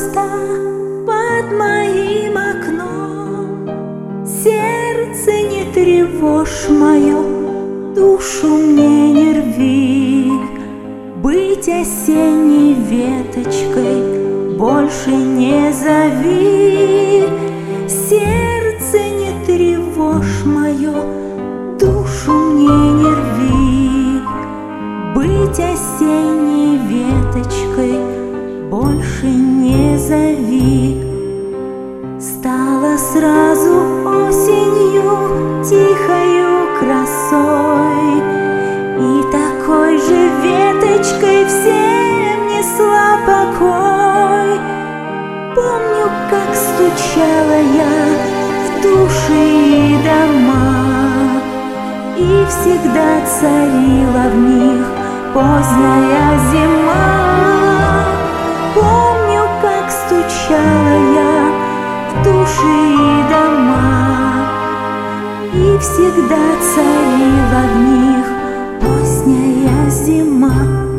пожалуйста, под моим окном. Сердце, не тревожь мое, душу мне не рви. Быть осенней веточкой больше не зови. Сердце, не тревожь мое, душу мне не рви. Быть осенней веточкой больше не зови. Стала сразу осенью тихою красой, и такой же веточкой всем несла покой. Помню, как стучала я в души и дома, и всегда царила в них поздняя зима. Помню, как стучала я в души и дома, и всегда царила в них поздняя зима.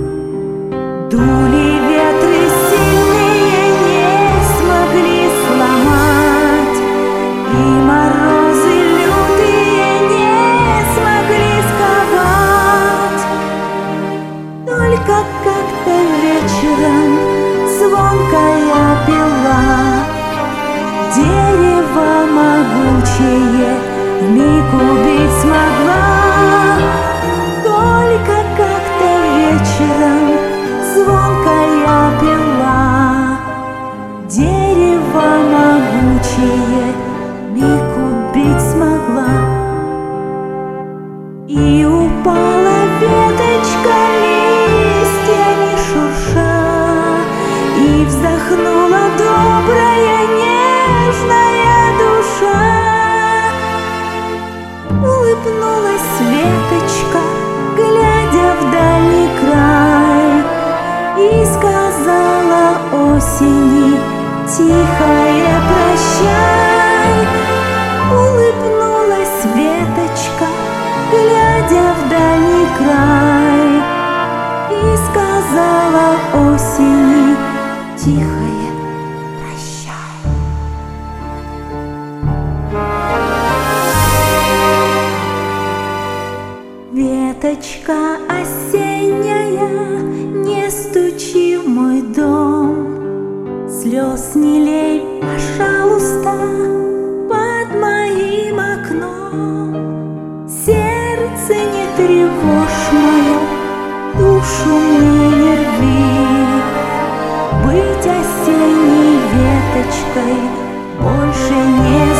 Дули ветры сильные, не смогли сломать, и морозы лютые не смогли сковать. Только как-то вечером звонко я пела, дерево могучее вмиг убить смогла. Только как-то вечером звонко я пела, дерево могучее вмиг убить смогла. И упала веточка, листьями шурша, и вздохнула добрая нежная душа. Улыбнулась веточка, глядя в дальний край, и сказала осени тихое прощай. Улыбнулась веточка, глядя в дальний край, и сказала осени тихое прощай. Веточка осенняя, не стучи в мой дом, слез не лей, пожалуйста, под моим окном. Сердце, не тревожь мое, душу мне не рви. Быть осенней веточкой больше не